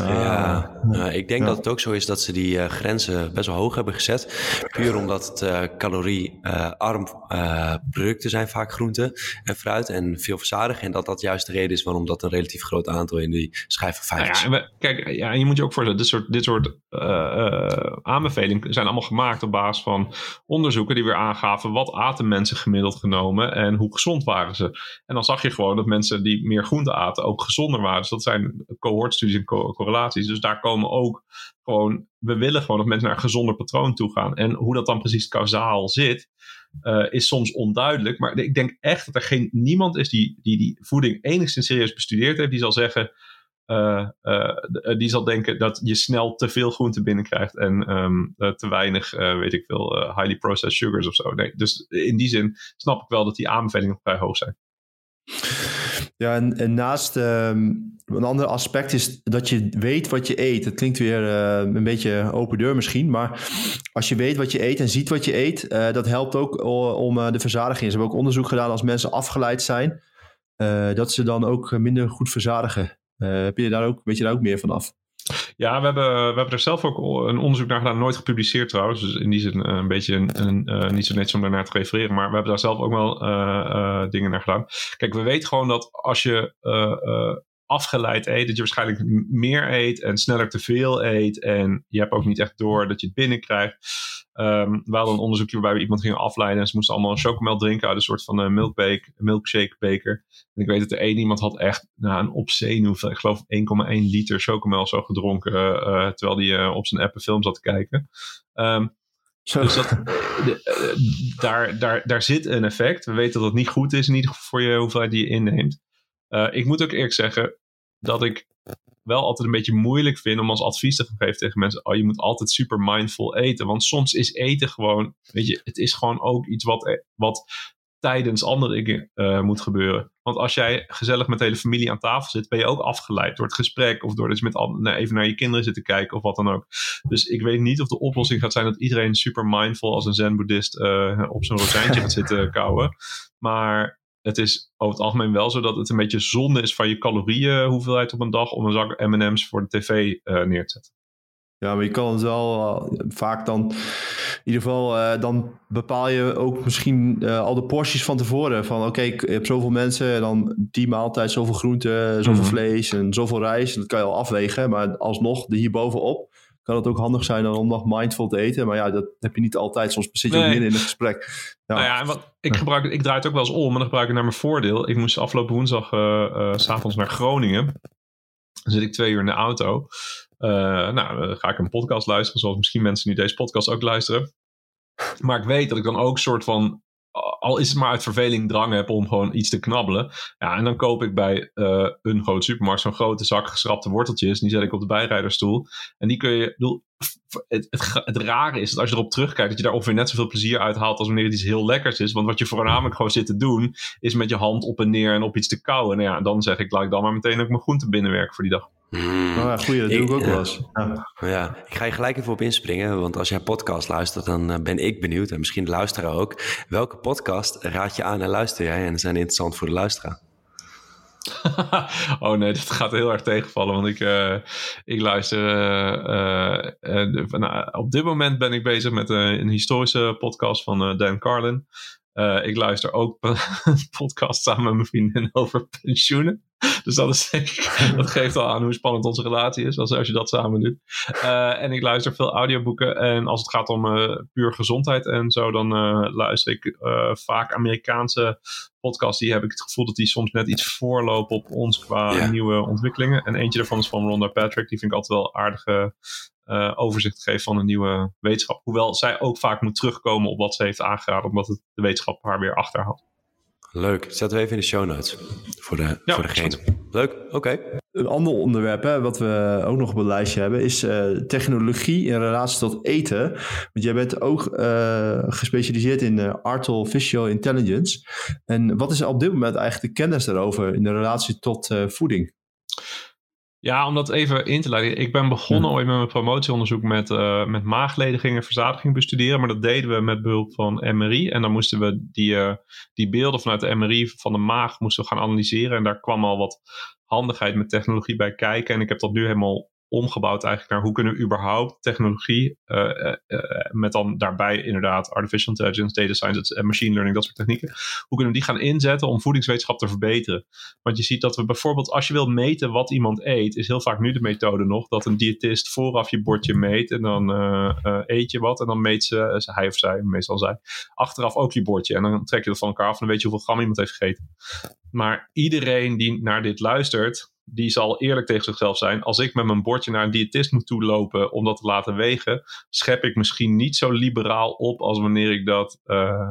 [SPEAKER 3] Ik denk dat het ook zo is dat ze die grenzen best wel hoog hebben gezet. Puur omdat het caloriearm producten zijn, vaak groenten en fruit en veel verzadigen. En dat juist de reden is waarom dat een relatief groot aantal in die schijf van 5 is.
[SPEAKER 2] En je moet je ook voorstellen, dit soort aanbevelingen zijn allemaal gemaakt op basis van onderzoeken die weer aangaven wat aten mensen gemiddeld genomen en hoe gezond waren ze. En dan zag je gewoon dat mensen die meer groente aten ook gezonder waren. Dus dat zijn cohortstudies en correlaties. Dus daar komen ook gewoon, we willen gewoon dat mensen naar een gezonder patroon toe gaan. En hoe dat dan precies kausaal zit, is soms onduidelijk. Maar ik denk echt dat er niemand is die voeding enigszins serieus bestudeerd heeft, die zal zeggen, die zal denken dat je snel te veel groente binnenkrijgt en te weinig, highly processed sugars of zo. Nee, dus in die zin snap ik wel dat die aanbevelingen vrij hoog zijn.
[SPEAKER 1] Ja, en naast een ander aspect is dat je weet wat je eet. Het klinkt weer een beetje open deur misschien, maar als je weet wat je eet en ziet wat je eet, dat helpt ook om de verzadiging. Ze hebben ook onderzoek gedaan als mensen afgeleid zijn, dat ze dan ook minder goed verzadigen. Weet je daar ook meer van af?
[SPEAKER 2] Ja, we hebben er zelf ook een onderzoek naar gedaan, nooit gepubliceerd trouwens. Dus in die zin een beetje niet zo netjes om daarnaar te refereren. Maar we hebben daar zelf ook wel dingen naar gedaan. Kijk, we weten gewoon dat als je afgeleid eet, dat je waarschijnlijk meer eet en sneller te veel eet. En je hebt ook niet echt door dat je het binnenkrijgt. We hadden een onderzoekje waarbij we iemand gingen afleiden en ze moesten allemaal een chocomel drinken uit een soort van milkshake beker. En ik weet dat er één iemand had echt een obscene hoeveel, ik geloof 1,1 liter chocomel zo gedronken, terwijl hij op zijn app een film zat te kijken. Dus daar zit een effect. We weten dat het niet goed is in ieder geval voor je hoeveelheid die je inneemt. Ik moet ook eerlijk zeggen dat ik wel altijd een beetje moeilijk vind om als advies te geven tegen mensen, je moet altijd super mindful eten. Want soms is eten gewoon, weet je, het is gewoon ook iets wat tijdens andere dingen moet gebeuren. Want als jij gezellig met de hele familie aan tafel zit, ben je ook afgeleid door het gesprek of door dat je even naar je kinderen zit te kijken of wat dan ook. Dus ik weet niet of de oplossing gaat zijn dat iedereen super mindful als een zen-boeddhist op zijn rozijntje gaat zitten kauwen. Maar het is over het algemeen wel zo dat het een beetje zonde is van je calorieën hoeveelheid op een dag om een zak M&M's voor de tv neer te zetten.
[SPEAKER 1] Ja, maar je kan het wel vaak dan... In ieder geval, dan bepaal je ook misschien al de porties van tevoren. Van oké, ik heb zoveel mensen en dan die maaltijd zoveel groente, zoveel vlees en zoveel rijst. En dat kan je al afwegen. Maar alsnog, hierbovenop kan het ook handig zijn om nog mindful te eten. Maar ja, dat heb je niet altijd. Soms zit je ook midden in het gesprek. Ja.
[SPEAKER 2] Nou ja, en ik draai het ook wel eens om. En dan gebruik ik het naar mijn voordeel. Ik moest afgelopen woensdag 's avonds naar Groningen. Dan zit ik 2 uur in de auto. Dan ga ik een podcast luisteren, zoals misschien mensen nu deze podcast ook luisteren. Maar ik weet dat ik dan ook soort van, al is het maar uit verveling, drang heb om gewoon iets te knabbelen. Ja, en dan koop ik bij een grote supermarkt zo'n grote zak geschrapte worteltjes. En die zet ik op de bijrijdersstoel. En die kun je... Het rare is dat als je erop terugkijkt, dat je daar ongeveer net zoveel plezier uit haalt als wanneer het iets heel lekkers is. Want wat je voornamelijk gewoon zit te doen, is met je hand op en neer en op iets te kauwen. Nou ja, dan zeg ik, laat ik dan maar meteen ook mijn groenten binnenwerken voor die dag.
[SPEAKER 1] Goeie, dat doe ik ook wel eens.
[SPEAKER 3] Ja, ik ga je gelijk even op inspringen, want als jij podcast luistert, dan ben ik benieuwd, en misschien de luisteraar ook. Welke podcast raad je aan en luister jij? En zijn interessant voor de luisteraar?
[SPEAKER 2] Oh nee, dat gaat heel erg tegenvallen, want ik luister... op dit moment ben ik bezig met een historische podcast van Dan Carlin. Ik luister ook een podcast samen met mijn vriendin over pensioenen. Dus dat geeft al aan hoe spannend onze relatie is als je dat samen doet. En ik luister veel audioboeken. En als het gaat om puur gezondheid en zo, dan luister ik vaak Amerikaanse podcasts. Die heb ik het gevoel dat die soms net iets voorlopen op ons qua nieuwe ontwikkelingen. En eentje daarvan is van Rhonda Patrick. Die vind ik altijd wel aardige overzicht geven van een nieuwe wetenschap. Hoewel zij ook vaak moet terugkomen op wat ze heeft aangeraden, omdat het de wetenschap haar weer achterhaalt.
[SPEAKER 3] Leuk, zetten we even in de show notes voor degene. Leuk, oké.
[SPEAKER 1] Een ander onderwerp wat we ook nog op het lijstje hebben is technologie in relatie tot eten. Want jij bent ook gespecialiseerd in artificial intelligence. En wat is op dit moment eigenlijk de kennis daarover in de relatie tot voeding?
[SPEAKER 2] Ja, om dat even in te leiden. Ik ben begonnen ooit met mijn promotieonderzoek met maaglediging en verzadiging bestuderen. Maar dat deden we met behulp van MRI. En dan moesten we die beelden vanuit de MRI van de maag moesten we gaan analyseren. En daar kwam al wat handigheid met technologie bij kijken. En ik heb dat nu helemaal omgebouwd eigenlijk naar hoe kunnen we überhaupt technologie met dan daarbij inderdaad artificial intelligence, data science en machine learning, dat soort technieken. Hoe kunnen we die gaan inzetten om voedingswetenschap te verbeteren? Want je ziet dat we bijvoorbeeld, als je wil meten wat iemand eet, is heel vaak nu de methode nog dat een diëtist vooraf je bordje meet en dan eet je wat en dan meet hij of zij, meestal zij, achteraf ook je bordje en dan trek je dat van elkaar af en dan weet je hoeveel gram iemand heeft gegeten. Maar iedereen die naar dit luistert, die zal eerlijk tegen zichzelf zijn. Als ik met mijn bordje naar een diëtist moet toelopen om dat te laten wegen, schep ik misschien niet zo liberaal op als wanneer ik dat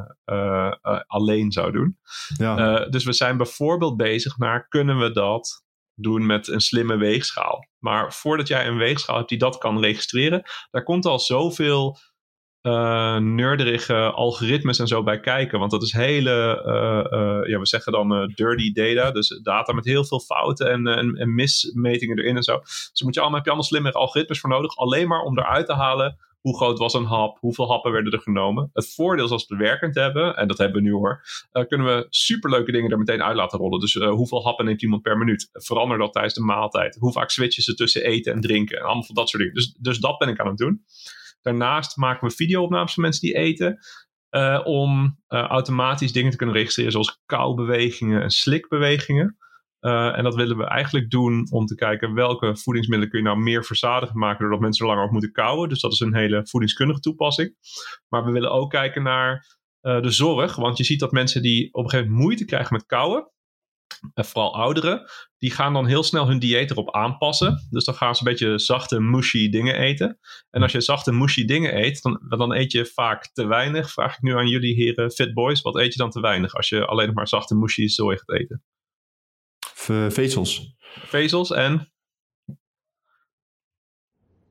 [SPEAKER 2] alleen zou doen. Ja. Dus we zijn bijvoorbeeld bezig naar, kunnen we dat doen met een slimme weegschaal? Maar voordat jij een weegschaal hebt die dat kan registreren, daar komt al zoveel nerderige algoritmes en zo bij kijken. Want dat is hele, we zeggen dan dirty data. Dus data met heel veel fouten en mismetingen erin en zo. Dus heb je allemaal slimmere algoritmes voor nodig. Alleen maar om eruit te halen hoe groot was een hap, hoeveel happen werden er genomen. Het voordeel is als we het werkend hebben, en dat hebben we nu hoor, kunnen we superleuke dingen er meteen uit laten rollen. Dus hoeveel happen neemt iemand per minuut? Verander dat tijdens de maaltijd. Hoe vaak switchen ze tussen eten en drinken? En allemaal van dat soort dingen. Dus dat ben ik aan het doen. Daarnaast maken we video-opnames van mensen die eten. Om automatisch dingen te kunnen registreren. Zoals kauwbewegingen en slikbewegingen. En dat willen we eigenlijk doen om te kijken welke voedingsmiddelen kun je nou meer verzadigd maken. Doordat mensen er langer op moeten kauwen. Dus dat is een hele voedingskundige toepassing. Maar we willen ook kijken naar de zorg. Want je ziet dat mensen die op een gegeven moment moeite krijgen met kauwen. Vooral ouderen, die gaan dan heel snel hun dieet erop aanpassen. Dus dan gaan ze een beetje zachte, mushy dingen eten. En als je zachte, mushy dingen eet, dan eet je vaak te weinig. Vraag ik nu aan jullie heren fit boys, wat eet je dan te weinig als je alleen nog maar zachte, mushy zooi gaat eten?
[SPEAKER 1] Vezels.
[SPEAKER 2] Vezels en?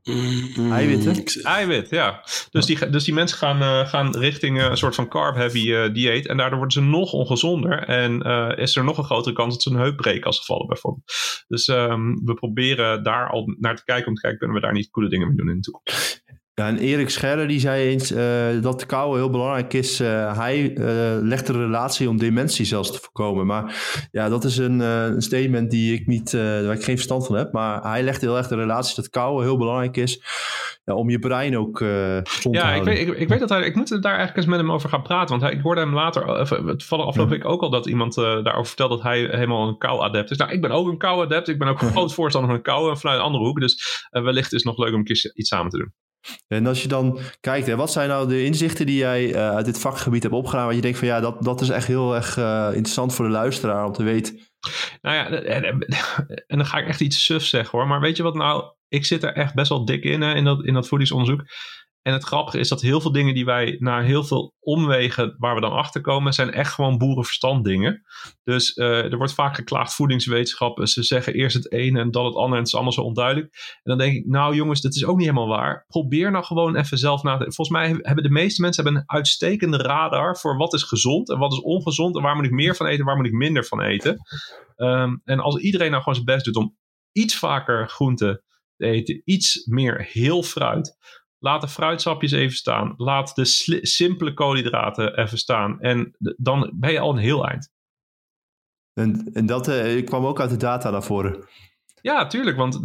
[SPEAKER 2] Eiwit, ja. Dus die mensen gaan richting een soort van carb-heavy dieet. En daardoor worden ze nog ongezonder. En is er nog een grotere kans dat ze een heup breken als ze vallen bijvoorbeeld. Dus we proberen daar al naar te kijken. Om te kijken, kunnen we daar niet coole dingen mee doen in de toekomst.
[SPEAKER 1] Ja, en Erik Scherder die zei eens dat kauwen heel belangrijk is. Hij legt de relatie om dementie zelfs te voorkomen. Maar ja, dat is een statement die ik niet, waar ik geen verstand van heb. Maar hij legt heel erg de relatie dat kauwen heel belangrijk is. Ja, om je brein ook gezond te houden.
[SPEAKER 2] Ik weet dat ik moet daar eigenlijk eens met hem over gaan praten. Want ik hoorde hem later, afgelopen week ook al dat iemand daarover vertelde dat hij helemaal een kou-adept is. Nou, ik ben ook een kou-adept. Ik ben ook een groot voorstander van kou vanuit een andere hoek. Dus wellicht is het nog leuk om een keer iets samen te doen.
[SPEAKER 1] En als je dan kijkt, wat zijn nou de inzichten die jij uit dit vakgebied hebt opgedaan, waar je denkt van ja, dat is echt heel erg interessant voor de luisteraar om te weten?
[SPEAKER 2] Nou ja, en dan ga ik echt iets suf zeggen hoor, maar weet je wat nou, ik zit er echt best wel dik in dat voedingsonderzoek. En het grappige is dat heel veel dingen die wij na heel veel omwegen waar we dan achter komen, zijn echt gewoon boerenverstand dingen. Dus er wordt vaak geklaagd voedingswetenschap. Ze zeggen eerst het ene en dan het andere en het is allemaal zo onduidelijk. En dan denk ik, nou jongens, dat is ook niet helemaal waar. Probeer nou gewoon even zelf na te denken. Volgens mij hebben de meeste mensen een uitstekende radar voor wat is gezond en wat is ongezond en waar moet ik meer van eten en waar moet ik minder van eten. En als iedereen nou gewoon zijn best doet om iets vaker groente te eten, iets meer heel fruit. Laat de fruitsapjes even staan. Laat de simpele koolhydraten even staan. En dan ben je al een heel eind.
[SPEAKER 1] En dat kwam ook uit de data naar voren.
[SPEAKER 2] Ja, tuurlijk. Want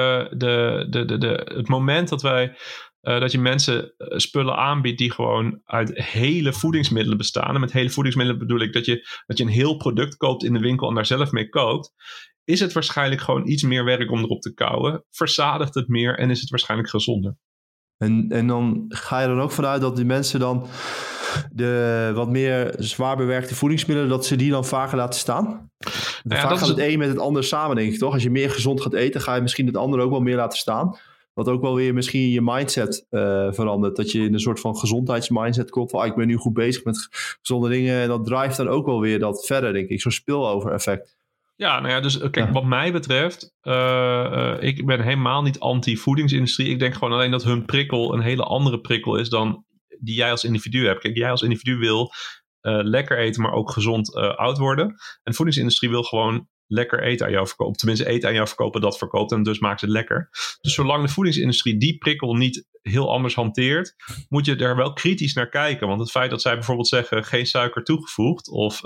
[SPEAKER 2] het moment dat je mensen spullen aanbiedt die gewoon uit hele voedingsmiddelen bestaan. En met hele voedingsmiddelen bedoel ik dat je een heel product koopt in de winkel en daar zelf mee kookt. Is het waarschijnlijk gewoon iets meer werk om erop te kauwen. Verzadigt het meer en is het waarschijnlijk gezonder.
[SPEAKER 1] En dan ga je er ook vanuit dat die mensen dan de wat meer zwaar bewerkte voedingsmiddelen, dat ze die dan vaker laten staan? Vaak gaat het een met het ander samen, denk ik toch? Als je meer gezond gaat eten, ga je misschien het andere ook wel meer laten staan. Wat ook wel weer misschien je mindset verandert. Dat je in een soort van gezondheidsmindset komt van ik ben nu goed bezig met gezonde dingen. En dat drijft dan ook wel weer dat verder, denk ik. Zo'n spillover effect. Ja,
[SPEAKER 2] nou ja, dus kijk, wat mij betreft, ik ben helemaal niet anti-voedingsindustrie. Ik denk gewoon alleen dat hun prikkel een hele andere prikkel is dan die jij als individu hebt. Kijk, jij als individu wil lekker eten, maar ook gezond oud worden. En de voedingsindustrie wil gewoon lekker eten aan jou verkopen. Tenminste, eten aan jou verkopen, dat verkoopt en dus maakt het lekker. Dus zolang de voedingsindustrie die prikkel niet heel anders hanteert, moet je er wel kritisch naar kijken. Want het feit dat zij bijvoorbeeld zeggen geen suiker toegevoegd of 0%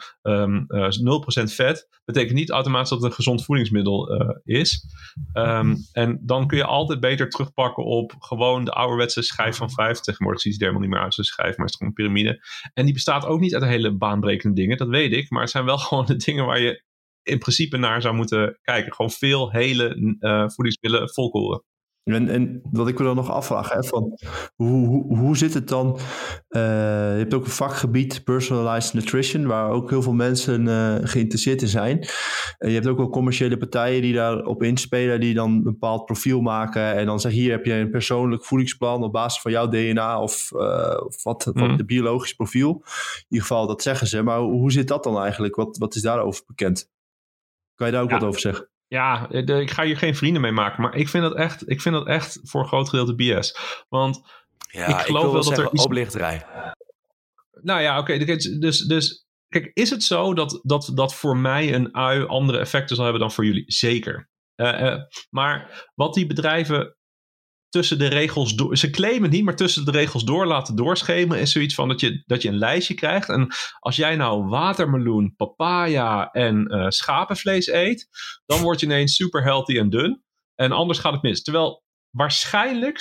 [SPEAKER 2] vet, betekent niet automatisch dat het een gezond voedingsmiddel is. En dan kun je altijd beter terugpakken op gewoon de ouderwetse schijf van 5. Tegenwoordig ziet het er helemaal niet meer uit zo'n schijf, maar het is gewoon een piramide. En die bestaat ook niet uit hele baanbrekende dingen, dat weet ik. Maar het zijn wel gewoon de dingen waar je in principe naar zou moeten kijken. Gewoon veel hele voedingsmiddelen volkoren.
[SPEAKER 1] En wat ik me dan nog afvraag, hè, van hoe zit het dan? Je hebt ook een vakgebied, personalized nutrition, waar ook heel veel mensen geïnteresseerd in zijn. Je hebt ook wel commerciële partijen die daarop inspelen, die dan een bepaald profiel maken en dan zeggen hier heb je een persoonlijk voedingsplan op basis van jouw DNA of wat de biologisch profiel. In ieder geval, dat zeggen ze. Maar hoe zit dat dan eigenlijk? Wat is daarover bekend? Kan je daar ook wat over zeggen?
[SPEAKER 2] Ja, ik ga hier geen vrienden mee maken, maar ik vind dat echt voor een groot gedeelte BS. Want
[SPEAKER 3] ja, ik geloof wel dat er oplichterij.
[SPEAKER 2] Nou ja, oké. Dus kijk, is het zo dat voor mij een ui andere effecten zal hebben dan voor jullie? Zeker. Maar wat die bedrijven tussen de regels door, ze claimen niet, maar tussen de regels door laten doorschemen is zoiets van dat je een lijstje krijgt. En als jij nou watermeloen, papaya en schapenvlees eet, dan word je ineens super healthy en dun. En anders gaat het mis. Terwijl waarschijnlijk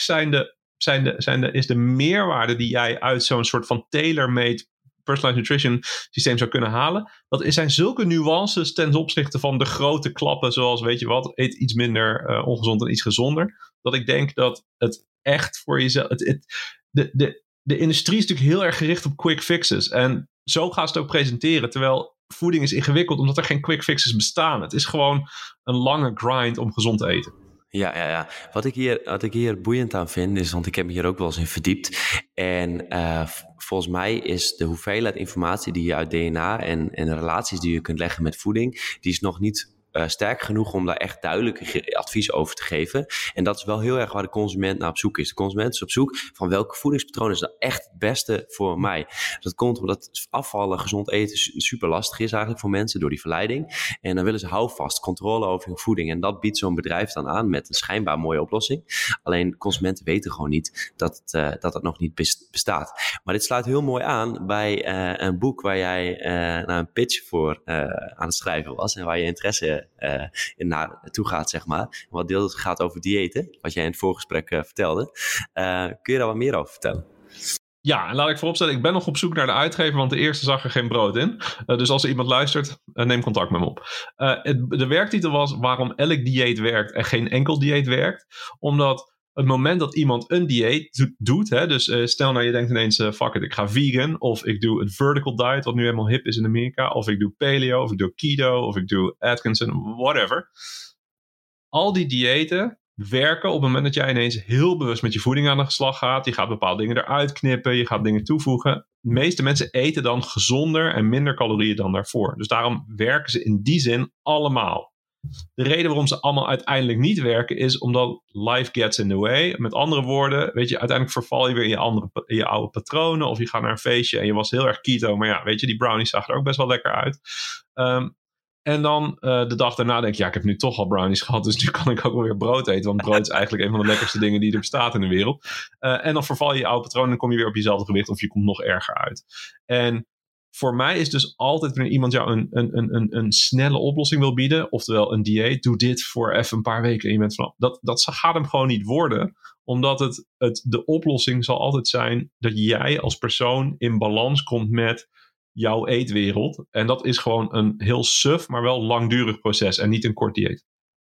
[SPEAKER 2] is de meerwaarde die jij uit zo'n soort van tailor-made personalized nutrition systeem zou kunnen halen. Dat zijn zulke nuances ten opzichte van de grote klappen, zoals weet je wat, eet iets minder ongezond en iets gezonder. Dat ik denk dat het echt voor jezelf. De industrie is natuurlijk heel erg gericht op quick fixes. En zo gaan ze het ook presenteren. Terwijl voeding is ingewikkeld omdat er geen quick fixes bestaan. Het is gewoon een lange grind om gezond te eten.
[SPEAKER 3] Ja. Wat ik hier boeiend aan vind is, want ik heb me hier ook wel eens in verdiept. En volgens mij is de hoeveelheid informatie die je uit DNA en de relaties die je kunt leggen met voeding, die is nog niet sterk genoeg om daar echt duidelijk advies over te geven. En dat is wel heel erg waar de consument naar op zoek is. De consument is op zoek van welke voedingspatroon is nou echt het beste voor mij. Dat komt omdat afvallen, gezond eten super lastig is eigenlijk voor mensen door die verleiding. En dan willen ze houvast, controle over hun voeding. En dat biedt zo'n bedrijf dan aan met een schijnbaar mooie oplossing. Alleen consumenten weten gewoon niet dat nog niet bestaat. Maar dit sluit heel mooi aan bij een boek waar jij naar een pitch voor aan het schrijven was. En waar je interesse in naartoe gaat, zeg maar. Wat deels gaat over diëten, wat jij in het voorgesprek vertelde. Kun je daar wat meer over vertellen?
[SPEAKER 2] Ja, en laat ik vooropstellen, ik ben nog op zoek naar de uitgever, want de eerste zag er geen brood in. Dus als er iemand luistert, neem contact met me op. De werktitel was waarom elk dieet werkt en geen enkel dieet werkt. Omdat het moment dat iemand een dieet doet, hè, dus stel nou je denkt ineens, fuck it, ik ga vegan, of ik doe een vertical diet, wat nu helemaal hip is in Amerika, of ik doe paleo, of ik doe keto, of ik doe Atkinson, whatever. Al die diëten werken op het moment dat jij ineens heel bewust met je voeding aan de slag gaat. Je gaat bepaalde dingen eruit knippen, je gaat dingen toevoegen. De meeste mensen eten dan gezonder en minder calorieën dan daarvoor. Dus daarom werken ze in die zin allemaal. De reden waarom ze allemaal uiteindelijk niet werken is omdat life gets in the way. Met andere woorden, weet je, uiteindelijk verval je weer in je oude patronen. Of je gaat naar een feestje en je was heel erg keto. Maar ja, weet je, die brownies zagen er ook best wel lekker uit. En dan de dag daarna denk je, ja, ik heb nu toch al brownies gehad, dus nu kan ik ook wel weer brood eten. Want brood is eigenlijk een van de lekkerste dingen die er bestaat in de wereld. En dan verval je oude patroon en dan kom je weer op jezelfde gewicht of je komt nog erger uit. En voor mij is dus altijd wanneer iemand jou een snelle oplossing wil bieden, oftewel een dieet, doe dit voor even een paar weken en je bent vanaf. Dat gaat hem gewoon niet worden, omdat de oplossing zal altijd zijn dat jij als persoon in balans komt met jouw eetwereld. En dat is gewoon een heel suf, maar wel langdurig proces en niet een kort dieet.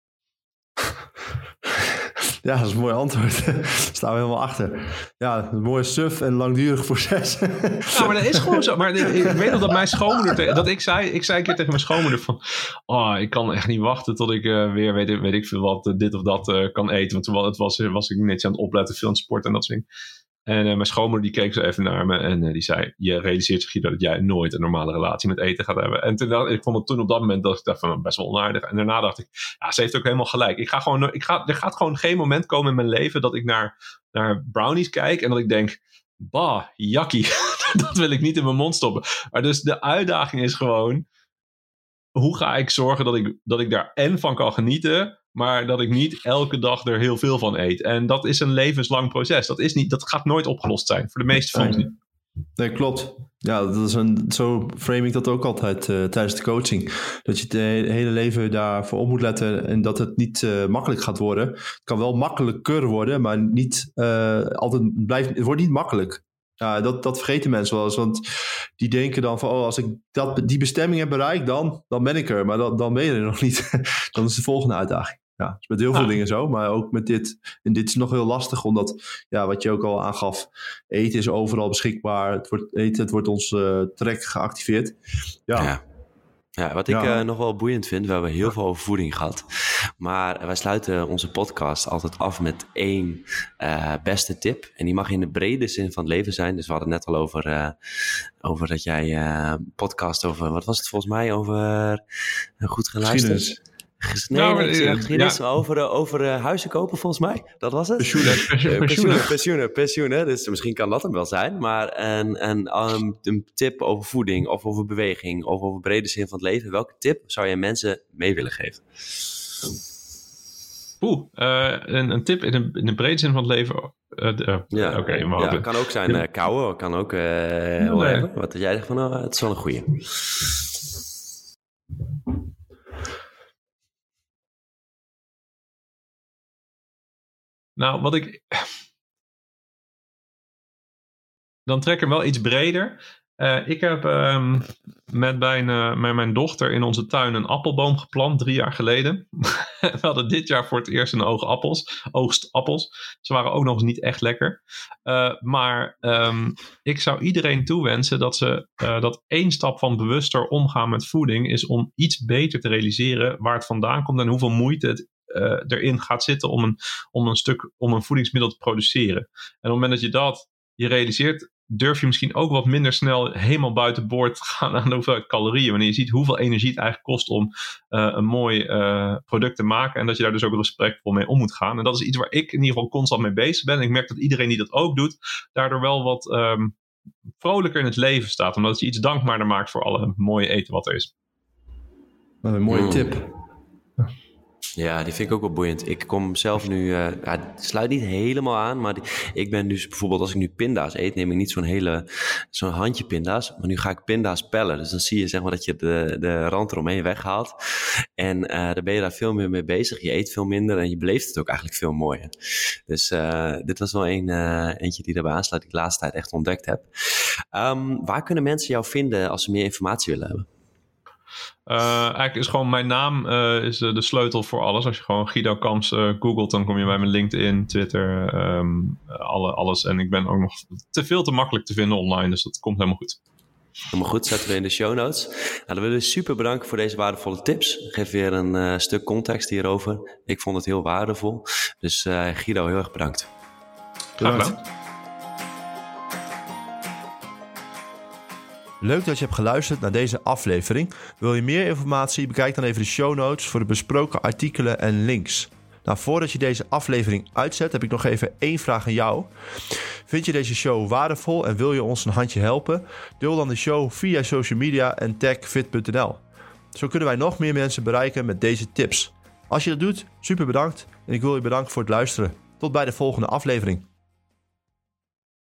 [SPEAKER 1] Ja, dat is een mooi antwoord. Daar staan we helemaal achter. Ja, een mooie suf en langdurig proces.
[SPEAKER 2] Ja, maar dat is gewoon zo. Maar ik weet nog dat mijn schoonmoeder, ik zei een keer tegen mijn schoonmoeder van, ik kan echt niet wachten tot ik weer weet ik veel wat, dit of dat kan eten. Want toen was ik net aan het opletten, veel aan het sporten en dat soort dingen. En mijn schoonmoeder die keek zo even naar me en die zei, je realiseert zich dat jij nooit een normale relatie met eten gaat hebben. En ik vond het toen op dat moment dat ik dacht van best wel onaardig. En daarna dacht ik, ja, ze heeft ook helemaal gelijk. Er gaat gewoon geen moment komen in mijn leven dat ik naar brownies kijk en dat ik denk, bah, jakkie, dat wil ik niet in mijn mond stoppen. Maar dus de uitdaging is gewoon, hoe ga ik zorgen dat ik daar en van kan genieten, maar dat ik niet elke dag er heel veel van eet. En dat is een levenslang proces. Dat gaat nooit opgelost zijn. Voor de meeste van ons niet.
[SPEAKER 1] Nee, klopt. Ja, zo frame ik dat ook altijd tijdens de coaching. Dat je het hele leven daarvoor op moet letten en dat het niet makkelijk gaat worden. Het kan wel makkelijker worden, maar niet het wordt niet makkelijk. Ja, dat vergeten mensen wel eens, want die denken dan van, als ik die bestemming heb bereikt, dan ben ik er. Maar dan ben je er nog niet. Dan is de volgende uitdaging. Ja, dus met heel veel dingen zo, maar ook met dit. En dit is nog heel lastig, omdat, ja, wat je ook al aangaf, eten is overal beschikbaar. Het wordt ons trek geactiveerd.
[SPEAKER 3] Ja, wat ik nog wel boeiend vind, we hebben heel veel over voeding gehad. Maar wij sluiten onze podcast altijd af met 1 beste tip. En die mag in de brede zin van het leven zijn. Dus we hadden het net al over dat jij podcast over, wat was het volgens mij, over goed geluisterd? Geschiedenis over huizen kopen, volgens mij. Dat was het. Pensioenen. Dus misschien kan dat hem wel zijn. Maar een tip over voeding of over beweging of over brede zin van het leven. Welke tip zou je mensen mee willen geven?
[SPEAKER 2] Een tip in de brede zin van het leven.
[SPEAKER 3] Het kan ook zijn kouwen. Kan ook wat jij zegt van, het is wel een goeie.
[SPEAKER 2] Nou, dan trek ik hem wel iets breder. Ik heb met mijn dochter in onze tuin een appelboom geplant 3 jaar geleden. We hadden dit jaar voor het eerst een oogst appels. Ze waren ook nog eens niet echt lekker. Maar ik zou iedereen toewensen dat 1 stap van bewuster omgaan met voeding is om iets beter te realiseren waar het vandaan komt en hoeveel moeite het erin gaat zitten om een voedingsmiddel te produceren. En op het moment dat je realiseert, durf je misschien ook wat minder snel helemaal buiten boord te gaan aan de hoeveelheid calorieën. Wanneer je ziet hoeveel energie het eigenlijk kost om een mooi product te maken. En dat je daar dus ook respectvol mee om moet gaan. En dat is iets waar ik in ieder geval constant mee bezig ben. En ik merk dat iedereen die dat ook doet, daardoor wel wat vrolijker in het leven staat. Omdat het je iets dankbaarder maakt voor alle mooie eten wat er is.
[SPEAKER 1] Wat een mooie tip.
[SPEAKER 3] Ja, die vind ik ook wel boeiend. Ik kom zelf nu, het sluit niet helemaal aan, maar ik ben dus bijvoorbeeld, als ik nu pinda's eet, neem ik niet zo'n handje pinda's, maar nu ga ik pinda's pellen. Dus dan zie je zeg maar dat je de rand eromheen weghaalt. En dan ben je daar veel meer mee bezig. Je eet veel minder en je beleeft het ook eigenlijk veel mooier. Dus dit was wel eentje die daarbij aansluit, die ik de laatste tijd echt ontdekt heb. Waar kunnen mensen jou vinden als ze meer informatie willen hebben?
[SPEAKER 2] Eigenlijk is gewoon mijn naam is de sleutel voor alles. Als je gewoon Guido Kamps googelt, dan kom je bij mijn LinkedIn, Twitter, alles. En ik ben ook nog veel te makkelijk te vinden online, dus dat komt helemaal goed.
[SPEAKER 3] Helemaal goed, zetten we in de show notes. Nou, dan willen we super bedanken voor deze waardevolle tips. Geef weer een stuk context hierover. Ik vond het heel waardevol. Dus Guido, heel erg bedankt.
[SPEAKER 2] Graag gedaan.
[SPEAKER 1] Leuk dat je hebt geluisterd naar deze aflevering. Wil je meer informatie? Bekijk dan even de show notes voor de besproken artikelen en links. Nou, voordat je deze aflevering uitzet, heb ik nog even 1 vraag aan jou. Vind je deze show waardevol en wil je ons een handje helpen? Deel dan de show via social media en tag fit.nl. Zo kunnen wij nog meer mensen bereiken met deze tips. Als je dat doet, super bedankt en ik wil je bedanken voor het luisteren. Tot bij de volgende aflevering.